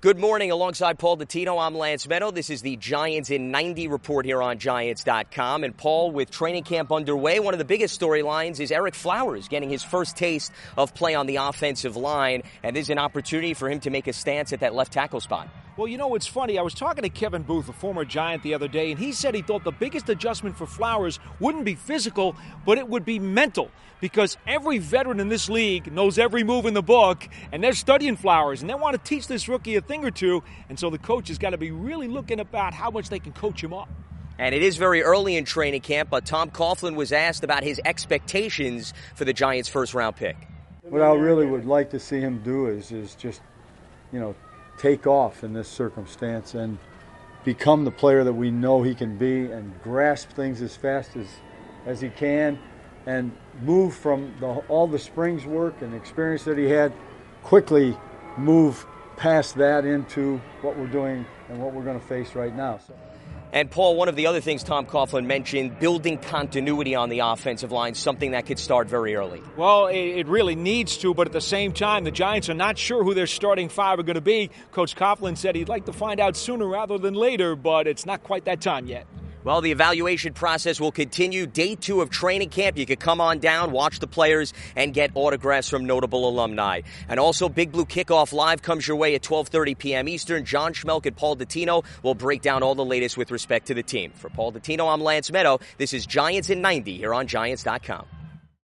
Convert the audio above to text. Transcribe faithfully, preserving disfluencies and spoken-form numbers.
Good morning. Alongside Paul Dottino, I'm Lance Meadow. This is the Giants in ninety report here on Giants dot com. And Paul, with training camp underway, one of the biggest storylines is Ereck Flowers getting his first taste of play on the offensive line. And this is an opportunity for him to make a stance at that left tackle spot. Well, you know, it's funny. I was talking to Kevin Booth, a former Giant, the other day, and he said he thought the biggest adjustment for Flowers wouldn't be physical, but it would be mental, because every veteran in this league knows every move in the book, and they're studying Flowers, and they want to teach this rookie a thing or two, and so the coach has got to be really looking about how much they can coach him up. And it is very early in training camp, but Tom Coughlin was asked about his expectations for the Giants' first-round pick. What I really would like to see him do is, is just, you know, take off in this circumstance and become the player that we know he can be and grasp things as fast as, as he can and move from the, all the Springs work and experience that he had, quickly move past that into what we're doing and what we're going to face right now. So. And, Paul, one of the other things Tom Coughlin mentioned, building continuity on the offensive line, something that could start very early. Well, it really needs to, but at the same time, the Giants are not sure who their starting five are going to be. Coach Coughlin said he'd like to find out sooner rather than later, but it's not quite that time yet. Well, the evaluation process will continue. Day two of training camp. You could come on down, watch the players, and get autographs from notable alumni. And also, Big Blue Kickoff Live comes your way at twelve thirty p.m. Eastern. John Schmelk and Paul Dottino will break down all the latest with respect to the team. For Paul Dottino, I'm Lance Meadow. This is Giants in ninety here on Giants dot com.